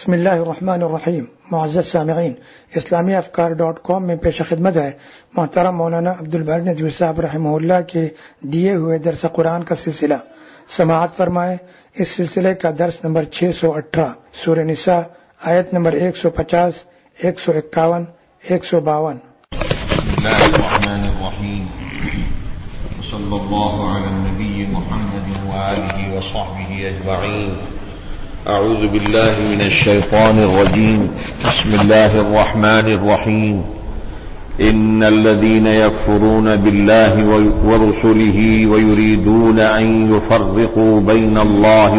بسم اللہ الرحمن الرحیم. معزز سامعین، اسلامی افکار.com میں پیش خدمت ہے محترم مولانا عبدالباری ندوی صاحب رحمہ اللہ کے دیے ہوئے درس قرآن کا سلسلہ. سماعت فرمائے. اس سلسلے کا درس نمبر 618 سورہ نساء آیت نمبر 150 151 152. بسم اللہ الرحمن الرحیم. صلی اللہ علی النبی محمد وآلہ وصحبہ اجمعین. اعوذ باللہ من الشیطان الرجیم. بسم اللہ الرحمن الرحیم. ان الذين يكفرون بالله ورسله ويريدون ان يفرقوا بين الله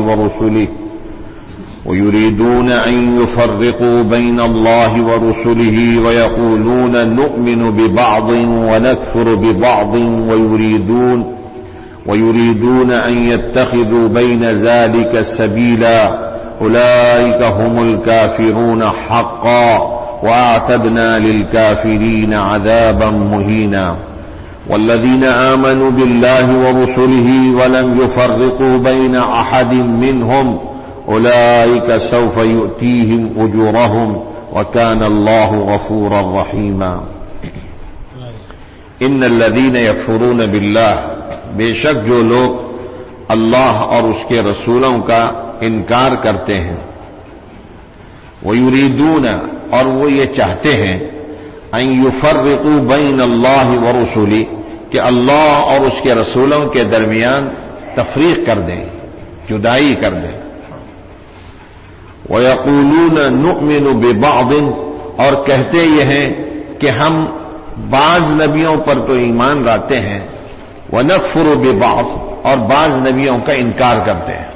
ورسله ويقولون نؤمن ببعض ونكفر ببعض ويريدون ان يتخذوا بين ذلك سبيلا اولئك هم الكافرون حقا واعتدنا للكافرين عذابا مهينا. والذين آمنوا بالله ورسله ولم يفرقوا بين أحد منهم أولئك سوف يؤتيهم أجورهم وكان الله غفورا رحيما. ان الذين يكفرون بالله، بے شک جو لوگ اللہ اور اس کے رسولوں کا انکار کرتے ہیں، وَيُرِيدُونَ، اور وہ یہ چاہتے ہیں، ان يفرقوا بین اللہ ورسولہ، کہ اللہ اور اس کے رسولوں کے درمیان تفریق کر دیں، جدائی کر دیں. وَيَقُولُونَ نُؤْمِنُ بِبَعْضٍ، اور کہتے یہ ہیں کہ ہم بعض نبیوں پر تو ایمان لاتے ہیں، وَنَكْفُرُ بِبَعْضٍ، اور بعض نبیوں کا انکار کرتے ہیں.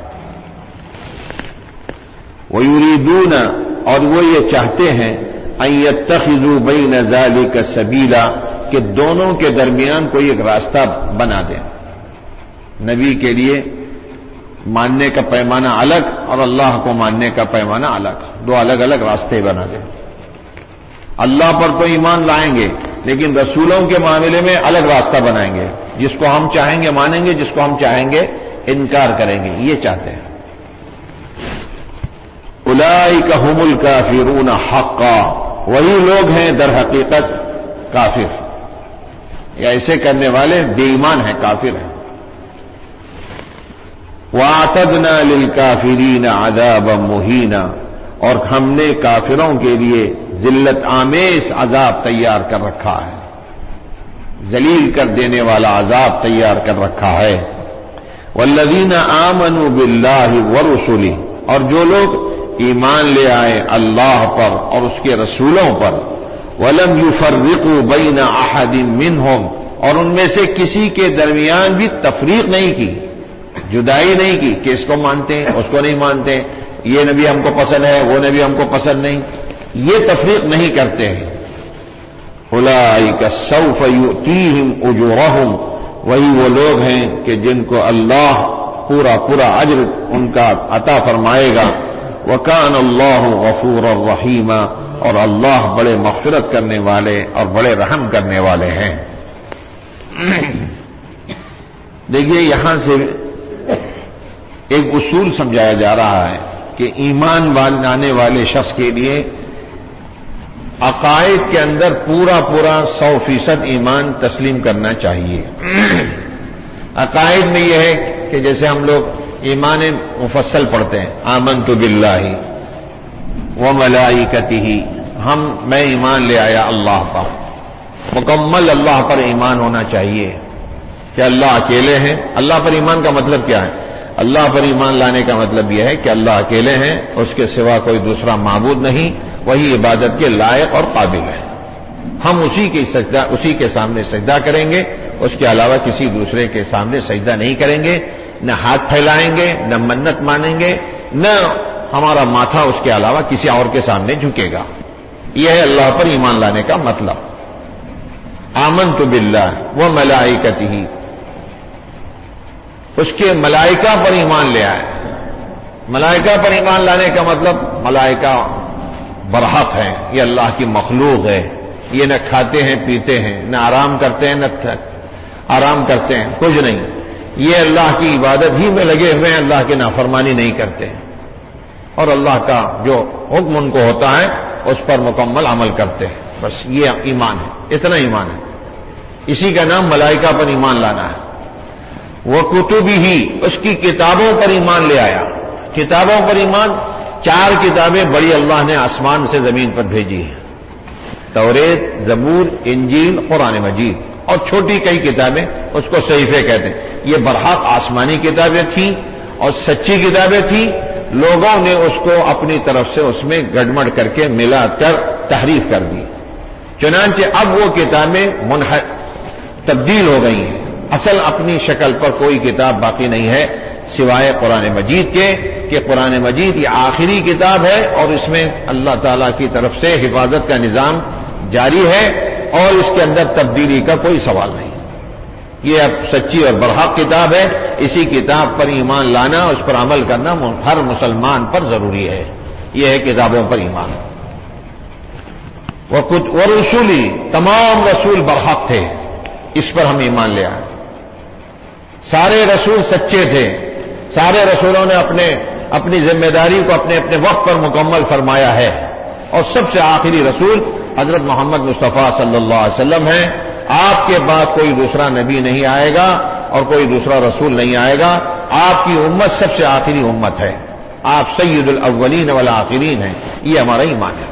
وَيُرِيدُونَ، اور وہ یہ چاہتے ہیں، ان يتخذوا بین ذلک سبیلا، کہ دونوں کے درمیان کوئی ایک راستہ بنا دیں. نبی کے لیے ماننے کا پیمانہ الگ اور اللہ کو ماننے کا پیمانہ الگ، دو الگ الگ راستے بنا دیں. اللہ پر تو ایمان لائیں گے لیکن رسولوں کے معاملے میں الگ راستہ بنائیں گے، جس کو ہم چاہیں گے مانیں گے، جس کو ہم چاہیں گے انکار کریں گے. یہ چاہتے ہیں. اولئک هم الکافرون حقا، وہی لوگ ہیں در حقیقت کافر، یا ایسے کرنے والے بے ایمان ہیں، کافر ہیں. وَأَعْتَدْنَا لِلْكَافِرِينَ عَذَابًا مُهِينًا، اور ہم نے کافروں کے لیے ذلت آمیز عذاب تیار کر رکھا ہے، ذلیل کر دینے والا عذاب تیار کر رکھا ہے. وَالَّذِينَ آمَنُوا بِاللَّهِ وَرُسُلِهِ، اور جو لوگ ایمان لے آئے اللہ پر اور اس کے رسولوں پر، وَلَمْ يُفَرِّقُوا بَيْنَ أَحَدٍ مِّنْهُمْ، اور ان میں سے کسی کے درمیان بھی تفریق نہیں کی، جدائی نہیں کی کہ اس کو مانتے ہیں اس کو نہیں مانتے، یہ نبی ہم کو پسند ہے وہ نبی ہم کو پسند نہیں، یہ تفریق نہیں کرتے ہیں. أُولَئِكَ سَوْفَ يُؤْتِيهِمْ أُجُورَهُمْ، وہی وہ لوگ ہیں کہ جن کو اللہ پورا اجر ان کا عطا فرمائے گا. وَكَانَ اللَّهُ غَفُورًا رَحِيمًا، اور اللہ بڑے مغفرت کرنے والے اور بڑے رحم کرنے والے ہیں. دیکھیے یہاں سے ایک اصول سمجھایا جا رہا ہے کہ ایمان لانے والے شخص کے لیے عقائد کے اندر پورا 100% ایمان تسلیم کرنا چاہیے. عقائد میں یہ ہے کہ جیسے ہم لوگ ایمان مفصل پڑھتے ہیں، آمنت باللہ وملائکتہ، میں ایمان لے آیا اللہ پر، مکمل اللہ پر ایمان ہونا چاہیے کہ اللہ اکیلے ہیں. اللہ پر ایمان کا مطلب کیا ہے؟ اللہ پر ایمان لانے کا مطلب یہ ہے کہ اللہ اکیلے ہیں، اس کے سوا کوئی دوسرا معبود نہیں، وہی عبادت کے لائق اور قابل ہے. ہم اسی کے سامنے سجدہ کریں گے، اس کے علاوہ کسی دوسرے کے سامنے سجدہ نہیں کریں گے، نہ ہاتھ پھیلائیں گے، نہ منت مانیں گے، نہ ہمارا ماتھا اس کے علاوہ کسی اور کے سامنے جھکے گا. یہ ہے اللہ پر ایمان لانے کا مطلب. آمنت باللہ وملائکتہ، اس کے ملائکہ پر ایمان لے آئے. ملائکہ پر ایمان لانے کا مطلب ملائکہ برحق ہے، یہ اللہ کی مخلوق ہے، یہ نہ کھاتے ہیں پیتے ہیں، نہ آرام کرتے ہیں، نہ آرام کرتے ہیں، کچھ نہیں، یہ اللہ کی عبادت ہی میں لگے ہوئے ہیں، اللہ کی نافرمانی نہیں کرتے ہیں. اور اللہ کا جو حکم ان کو ہوتا ہے اس پر مکمل عمل کرتے ہیں. بس یہ ایمان ہے، اتنا ایمان ہے. اسی کا نام ملائکہ پر ایمان لانا ہے. وہ کتبی ہی، اس کی کتابوں پر ایمان لے آیا. کتابوں پر ایمان، 4 کتابیں بڑی اللہ نے آسمان سے زمین پر بھیجی ہیں: توریت، زبور، انجیل، قرآن مجید. اور چھوٹی کئی کتابیں، اس کو صحیفے کہتے ہیں. یہ برحق آسمانی کتابیں تھیں اور سچی کتابیں تھیں. لوگوں نے اس کو اپنی طرف سے اس میں گڑمڑ کر کے ملا کر تحریف کر دی. چنانچہ اب وہ کتابیں تبدیل ہو گئی ہیں. اصل اپنی شکل پر کوئی کتاب باقی نہیں ہے سوائے قرآن مجید کے، کہ قرآن مجید یہ آخری کتاب ہے اور اس میں اللہ تعالی کی طرف سے حفاظت کا نظام جاری ہے اور اس کے اندر تبدیلی کا کوئی سوال نہیں. یہ اب سچی اور برحق کتاب ہے. اسی کتاب پر ایمان لانا، اس پر عمل کرنا ہر مسلمان پر ضروری ہے. یہ ہے کتابوں پر ایمان. وہ رسولی، تمام رسول برحق تھے، اس پر ہم ایمان لے آئے. سارے رسول سچے تھے. سارے رسولوں نے اپنی ذمہ داری کو اپنے اپنے وقت پر مکمل فرمایا ہے. اور سب سے آخری رسول حضرت محمد مصطفیٰ صلی اللہ علیہ وسلم ہیں. آپ کے بعد کوئی دوسرا نبی نہیں آئے گا اور کوئی دوسرا رسول نہیں آئے گا. آپ کی امت سب سے آخری امت ہے. آپ سید الاولین والآخرین ہیں. یہ ہمارا ایمان ہے.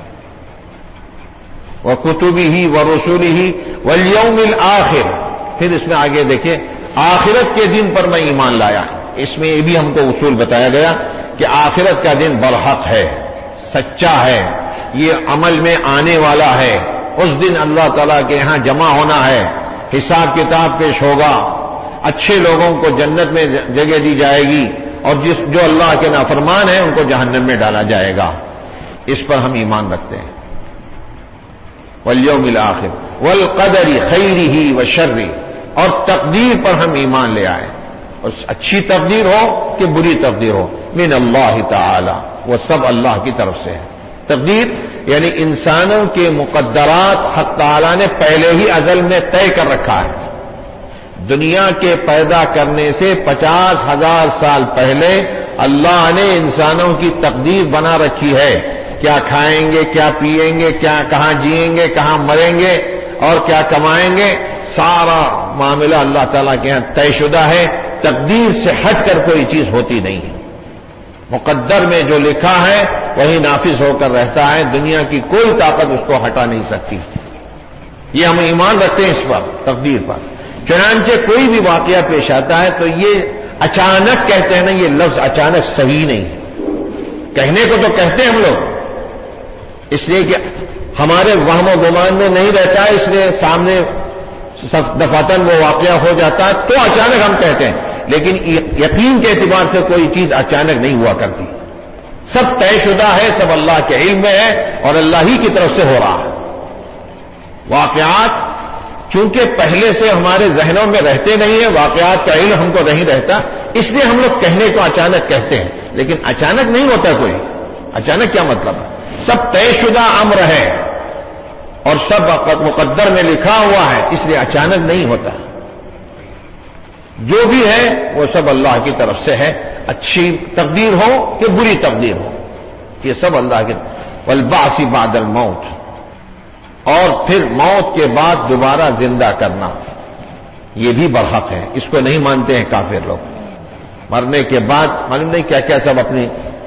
وَكُتُبِهِ وَرُسُلِهِ وَالْيَوْمِ الْآخِرِ. پھر اس میں آگے دیکھیں، آخرت کے دن پر میں ایمان لایا. اس میں یہ بھی ہم کو اصول بتایا گیا کہ آخرت کا دن برحق ہے، سچا ہے، یہ عمل میں آنے والا ہے. اس دن اللہ تعالیٰ کے یہاں جمع ہونا ہے، حساب کتاب پیش ہوگا، اچھے لوگوں کو جنت میں جگہ دی جائے گی اور جو اللہ کے نافرمان ہیں ان کو جہنم میں ڈالا جائے گا. اس پر ہم ایمان رکھتے ہیں. والیوم الآخر والقدر خیرہ وشرہ. اور تقدیر پر ہم ایمان لے آئے، اور اچھی تقدیر ہو کہ بری تقدیر ہو، من اللہ تعالی، وہ سب اللہ کی طرف سے ہے. تقدیر یعنی انسانوں کے مقدرات حق تعالی نے پہلے ہی ازل میں طے کر رکھا ہے. دنیا کے پیدا کرنے سے 50,000 سال پہلے اللہ نے انسانوں کی تقدیر بنا رکھی ہے. کیا کھائیں گے، کیا پیئیں گے، کہاں جئیں گے، کہاں مریں گے اور کیا کمائیں گے، سارا معاملہ اللہ تعالیٰ کے یہاں طے شدہ ہے. تقدیر سے ہٹ کر کوئی چیز ہوتی نہیں ہے. مقدر میں جو لکھا ہے وہی نافذ ہو کر رہتا ہے. دنیا کی کوئی طاقت اس کو ہٹا نہیں سکتی. یہ ہم ایمان رکھتے ہیں اس پر، تقدیر پر. چنانچہ کوئی بھی واقعہ پیش آتا ہے تو یہ اچانک کہتے ہیں نا، یہ لفظ اچانک صحیح نہیں ہے. کہنے کو تو کہتے ہیں ہم لوگ، اس لیے کہ ہمارے وہم و گمان میں نہیں رہتا ہے، اس لیے سامنے دفعتاً وہ واقعہ ہو جاتا ہے تو اچانک ہم کہتے ہیں. لیکن یقین کے اعتبار سے کوئی چیز اچانک نہیں ہوا کرتی. سب طے شدہ ہے، سب اللہ کے علم میں ہے اور اللہ ہی کی طرف سے ہو رہا ہے. واقعات چونکہ پہلے سے ہمارے ذہنوں میں رہتے نہیں ہیں، واقعات کا علم ہم کو نہیں رہتا، اس لیے ہم لوگ کہنے کو اچانک کہتے ہیں. لیکن اچانک نہیں ہوتا کوئی. اچانک کیا مطلب ہے؟ سب طے شدہ امر ہے اور سب مقدر میں لکھا ہوا ہے، اس لیے اچانک نہیں ہوتا. جو بھی ہے وہ سب اللہ کی طرف سے ہے، اچھی تقدیر ہو کہ بری تقدیر ہو، یہ سب اللہ کی. والبعث بعد الموت، اور پھر موت کے بعد دوبارہ زندہ کرنا، یہ بھی برحق ہے. اس کو نہیں مانتے ہیں کافر لوگ. مرنے کے بعد معلوم نہیں کیا کیا سب اپنی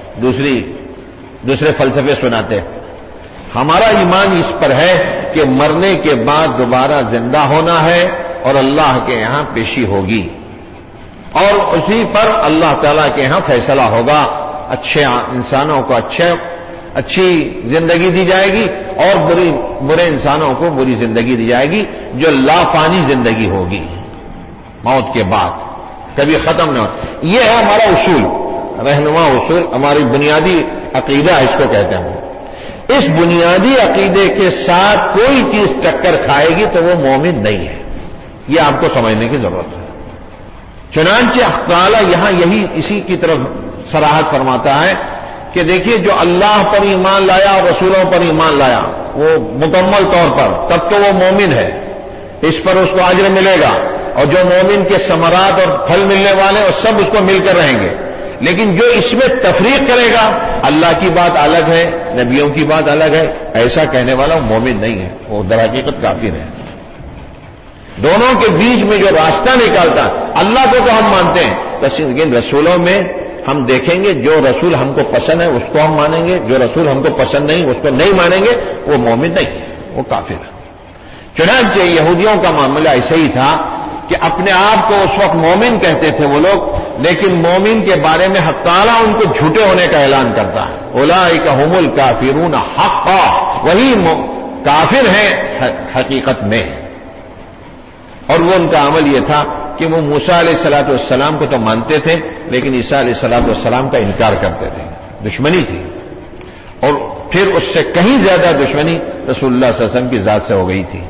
دوسرے فلسفے سناتے ہیں. ہمارا ایمان اس پر ہے کہ مرنے کے بعد دوبارہ زندہ ہونا ہے اور اللہ کے یہاں پیشی ہوگی اور اسی پر اللہ تعالیٰ کے یہاں فیصلہ ہوگا. اچھے انسانوں کو اچھی زندگی دی جائے گی اور برے انسانوں کو بری زندگی دی جائے گی، جو لافانی زندگی ہوگی موت کے بعد، کبھی ختم نہ ہو. یہ ہے ہمارا اصول، رہنما اصول، ہماری بنیادی عقیدہ اس کو کہتے ہیں. اس بنیادی عقیدے کے ساتھ کوئی چیز ٹکر کھائے گی تو وہ مومن نہیں ہے. یہ آپ کو سمجھنے کی ضرورت ہے. چنانچہ حق تعالی یہاں اسی کی طرف صراحت فرماتا ہے کہ دیکھیے جو اللہ پر ایمان لایا اور رسولوں پر ایمان لایا وہ مکمل طور پر، تب تو وہ مومن ہے، اس پر اس کو اجر ملے گا. اور جو مومن کے ثمرات اور پھل ملنے والے اور سب اس کو مل کر رہیں گے. لیکن جو اس میں تفریق کرے گا، اللہ کی بات الگ ہے، نبیوں کی بات الگ ہے، ایسا کہنے والا وہ مومن نہیں ہے، وہ در حقیقت کافر ہے۔ دونوں کے بیچ میں جو راستہ نکالتا، اللہ کو تو ہم مانتے ہیں، لیکن رسولوں میں ہم دیکھیں گے جو رسول ہم کو پسند ہے اس کو ہم مانیں گے، جو رسول ہم کو پسند نہیں اس کو نہیں مانیں گے، وہ مومن نہیں ہے، وہ کافر ہے۔ چنانچہ یہودیوں کا معاملہ ایسا ہی تھا کہ اپنے آپ کو اس وقت مومن کہتے تھے وہ لوگ، لیکن مومن کے بارے میں حق تعالیٰ ان کو جھوٹے ہونے کا اعلان کرتا ہے، اولئک ھم الکافرون حقا، وہی کافر ہیں حقیقت میں۔ اور وہ ان کا عمل یہ تھا کہ وہ موسیٰ علیہ الصلوۃ والسلام کو تو مانتے تھے لیکن عیسیٰ علیہ الصلوۃ والسلام کا انکار کرتے تھے، دشمنی تھی۔ اور پھر اس سے کہیں زیادہ دشمنی رسول اللہ صلی اللہ علیہ وسلم کی ذات سے ہو گئی تھی،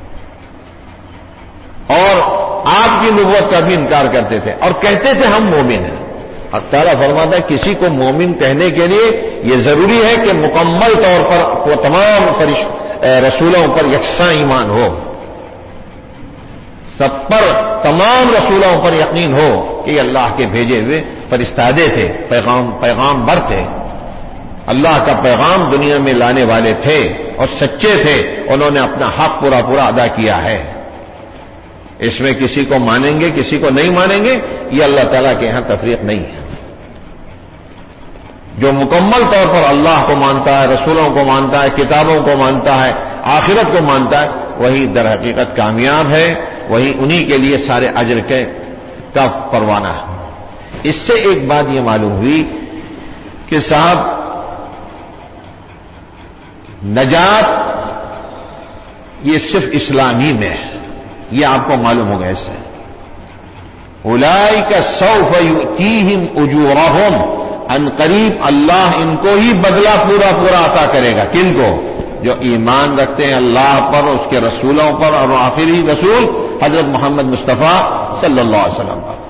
اور آپ کی نبوت کا بھی انکار کرتے تھے اور کہتے تھے ہم مومن ہیں۔ حق تعالیٰ فرماتا ہے کسی کو مومن کہنے کے لیے یہ ضروری ہے کہ مکمل طور پر وہ تمام رسولوں پر یکساں ایمان ہو، سب پر تمام رسولوں پر یقین ہو کہ یہ اللہ کے بھیجے ہوئے فرستادے تھے، پیغامبر تھے، اللہ کا پیغام دنیا میں لانے والے تھے اور سچے تھے، انہوں نے اپنا حق پورا ادا کیا ہے۔ اس میں کسی کو مانیں گے کسی کو نہیں مانیں گے، یہ اللہ تعالیٰ کے ہاں تفریق نہیں ہے۔ جو مکمل طور پر اللہ کو مانتا ہے، رسولوں کو مانتا ہے، کتابوں کو مانتا ہے، آخرت کو مانتا ہے، وہی در حقیقت کامیاب ہے، وہی انہی کے لیے سارے اجر کا پروانہ ہے۔ اس سے ایک بات یہ معلوم ہوئی کہ صاحب نجات یہ صرف اسلامی میں ہے، یہ آپ کو معلوم ہوگا اس سے۔ اولئک سوف یؤتیہم اجورہم، ان قریب اللہ ان کو ہی بدلہ پورا عطا کرے گا۔ کن کو؟ جو ایمان رکھتے ہیں اللہ پر، اس کے رسولوں پر، اور آخری رسول حضرت محمد مصطفیٰ صلی اللہ علیہ وسلم پر۔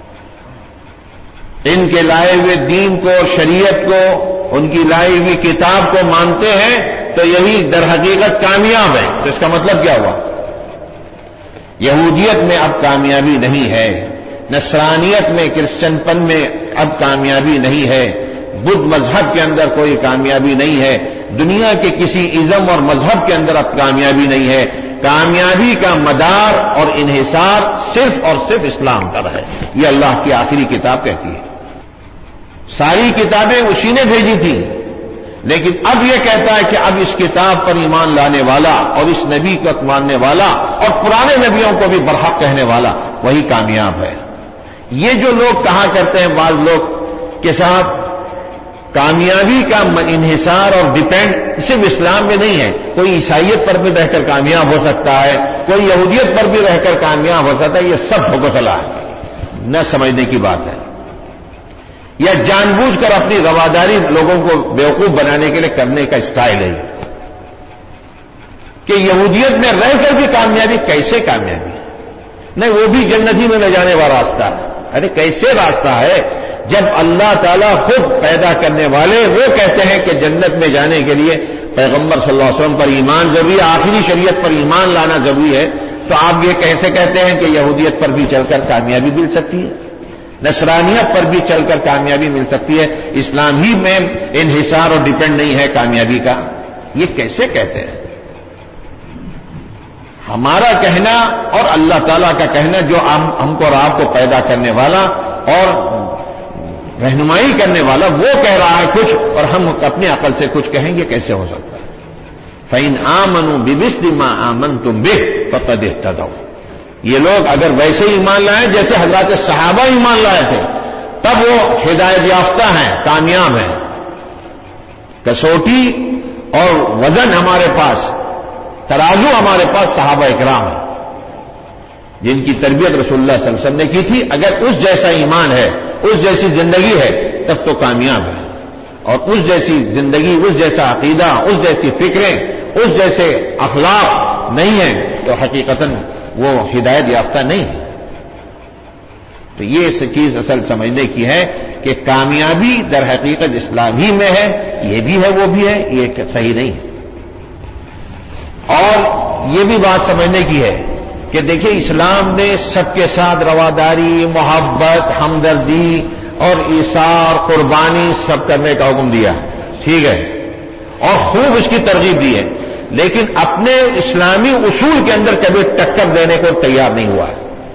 ان کے لائے ہوئے دین کو، شریعت کو، ان کی لائی ہوئی کتاب کو مانتے ہیں تو یہی در حقیقت کامیاب ہے۔ تو اس کا مطلب کیا ہوا؟ یہودیت میں اب کامیابی نہیں ہے، نصرانیت میں، کرسچن پن میں اب کامیابی نہیں ہے، بدھ مذہب کے اندر کوئی کامیابی نہیں ہے، دنیا کے کسی ازم اور مذہب کے اندر اب کامیابی نہیں ہے۔ کامیابی کا مدار اور انحصار صرف اور صرف اسلام پر ہے، یہ اللہ کی آخری کتاب کہتی ہے۔ ساری کتابیں اسی نے بھیجی تھی، لیکن اب یہ کہتا ہے کہ اب اس کتاب پر ایمان لانے والا اور اس نبی کو ماننے والا اور پرانے نبیوں کو بھی برحق کہنے والا وہی کامیاب ہے۔ یہ جو لوگ کہا کرتے ہیں بعض لوگ کے ساتھ کامیابی کا انحصار اور ڈیپینڈ صرف اسلام میں نہیں ہے، کوئی عیسائیت پر بھی رہ کر کامیاب ہو سکتا ہے، کوئی یہودیت پر بھی رہ کر کامیاب ہو سکتا ہے، یہ سب بھگوسلا ہے، نہ سمجھنے کی بات ہے، یا جان بوجھ کر اپنی رواداری لوگوں کو بیوقوف بنانے کے لیے کرنے کا اسٹائل ہے کہ یہودیت میں رہ کر بھی کامیابی، کیسے کامیابی؟ نہیں، وہ بھی جنتی میں لے جانے والا راستہ ہے۔ ارے کیسے راستہ ہے جب اللہ تعالیٰ خود پیدا کرنے والے وہ کہتے ہیں کہ جنت میں جانے کے لیے پیغمبر صلی اللہ علیہ وسلم پر ایمان ضروری ہے، آخری شریعت پر ایمان لانا ضروری ہے، تو آپ یہ کیسے کہتے ہیں کہ یہودیت پر بھی چل کر کامیابی مل سکتی ہے، نصرانیت پر بھی چل کر کامیابی مل سکتی ہے، اسلام ہی میں انحصار اور ڈیپینڈ نہیں ہے کامیابی کا؟ یہ کیسے کہتے ہیں؟ ہمارا کہنا اور اللہ تعالیٰ کا کہنا، جو ہم کو اور آپ کو پیدا کرنے والا اور رہنمائی کرنے والا وہ کہہ رہا ہے کچھ اور ہم اپنی عقل سے کچھ کہیں گے، کیسے ہو سکتا ہے؟ فَإِنْ آمَنُوا بِمِثْلِ مَا آمَنْتُمْ بِهِ فَقَدِ اهْتَدَوْا۔ یہ لوگ اگر ویسے ایمان لائیں جیسے حضرات صحابہ ایمان لائے تھے تب وہ ہدایت یافتہ ہیں، کامیاب ہیں۔ کسوٹی اور وزن ہمارے پاس، ترازو ہمارے پاس صحابہ اکرام ہیں جن کی تربیت رسول اللہ صلی اللہ علیہ وسلم نے کی تھی، اگر اس جیسا ایمان ہے، اس جیسی زندگی ہے تب تو کامیاب ہے، اور اس جیسی زندگی، اس جیسا عقیدہ، اس جیسی فکریں، اس جیسے اخلاق نہیں ہیں تو حقیقتاً وہ ہدایت یافتہ نہیں ہے۔ تو یہ چیز اصل سمجھنے کی ہے کہ کامیابی در حقیقت اسلام ہی میں ہے، یہ بھی ہے وہ بھی ہے، یہ صحیح نہیں ہے۔ اور یہ بھی بات سمجھنے کی ہے کہ دیکھیں اسلام نے سب کے ساتھ رواداری، محبت، ہمدردی اور ایثار قربانی سب کرنے کا حکم دیا، ٹھیک ہے، اور خوب اس کی ترغیب دی ہے، لیکن اپنے اسلامی اصول کے اندر کبھی ٹکر دینے کو تیار نہیں ہوا ہے۔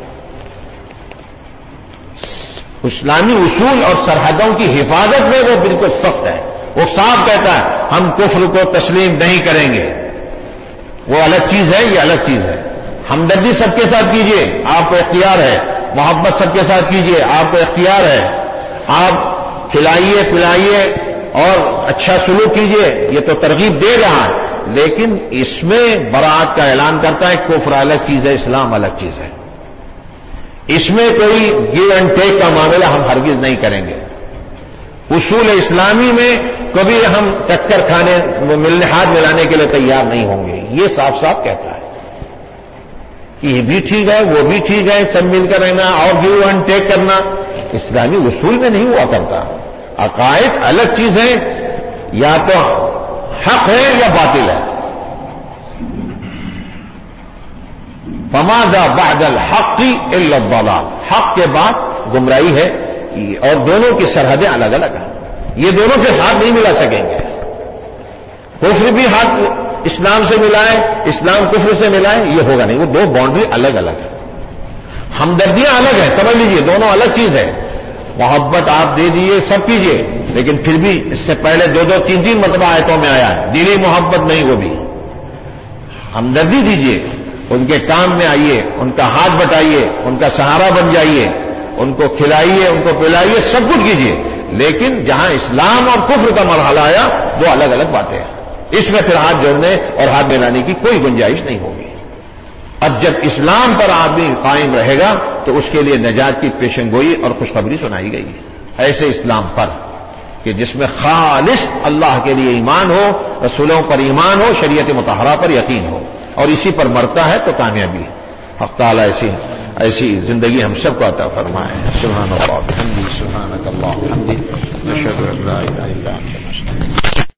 اسلامی اصول اور سرحدوں کی حفاظت میں وہ بالکل سخت ہے، وہ صاف کہتا ہے ہم کفر کو تسلیم نہیں کریں گے، وہ الگ چیز ہے، یہ الگ چیز ہے۔ ہمدردی سب کے ساتھ کیجئے، آپ کو اختیار ہے، محبت سب کے ساتھ کیجئے، آپ کو اختیار ہے، آپ کھلائیے پلائیے اور اچھا سلوک کیجئے، یہ تو ترغیب دے رہا ہے، لیکن اس میں برات کا اعلان کرتا ہے کفر الگ چیز ہے، اسلام الگ چیز ہے۔ اس میں کوئی گیو اینڈ ٹیک کا معاملہ ہم ہرگز نہیں کریں گے۔ اصول اسلامی میں کبھی ہم ٹکر کھانے ملنے ہاتھ ملانے کے لیے تیار نہیں ہوں گے، یہ صاف صاف کہتا ہے کہ یہ بھی ٹھیک ہے وہ بھی ٹھیک ہے، سب مل کر رہنا اور گیو اینڈ ٹیک کرنا اسلامی اصول میں نہیں ہوا کرتا۔ عقائد الگ چیز ہے، یا تو حق ہے یا باطل ہے۔ فماذا بعد الحق الا الضلال، حق کے بعد گمراہی ہے، اور دونوں کی سرحدیں الگ الگ ہیں، یہ دونوں کے ہاتھ نہیں ملا سکیں گے۔ کفر بھی ہاتھ اسلام سے ملائے، اسلام کفر سے ملائے، یہ ہوگا نہیں، وہ دو باؤنڈری الگ الگ ہیں۔ ہمدردیاں الگ ہیں، سمجھ لیجئے دونوں الگ چیز ہے۔ محبت آپ دے دیجئے سب کیجئے، لیکن پھر بھی اس سے پہلے دو دو تین تین مرتبہ آیتوں میں آیا ہے دلی محبت نہیں، وہ بھی ہمدردی دیجئے، ان کے کام میں آئیے، ان کا ہاتھ بٹائیے، ان کا سہارا بن جائیے، ان کو کھلائیے، ان کو پلائیے، سب کچھ کیجئے، لیکن جہاں اسلام اور کفر کا مرحلہ آیا وہ الگ الگ باتیں ہیں، اس میں پھر ہاتھ جوڑنے اور ہاتھ ملانے کی کوئی گنجائش نہیں ہوگی۔ اب جب اسلام پر آدمی قائم رہے گا تو اس کے لیے نجات کی پیشن گوئی اور خوشخبری سنائی گئی ہے، ایسے اسلام پر کہ جس میں خالص اللہ کے لیے ایمان ہو، رسولوں پر ایمان ہو، شریعت مطہرہ پر یقین ہو، اور اسی پر مرتا ہے تو کامیابی ہے۔ حق تعالیٰ ایسی زندگی ہم سب کو عطا فرمائے۔ سبحان اللہ وبحمدہ، سبحانک اللہم وبحمدک، نشہد ان لا الہ الا انت۔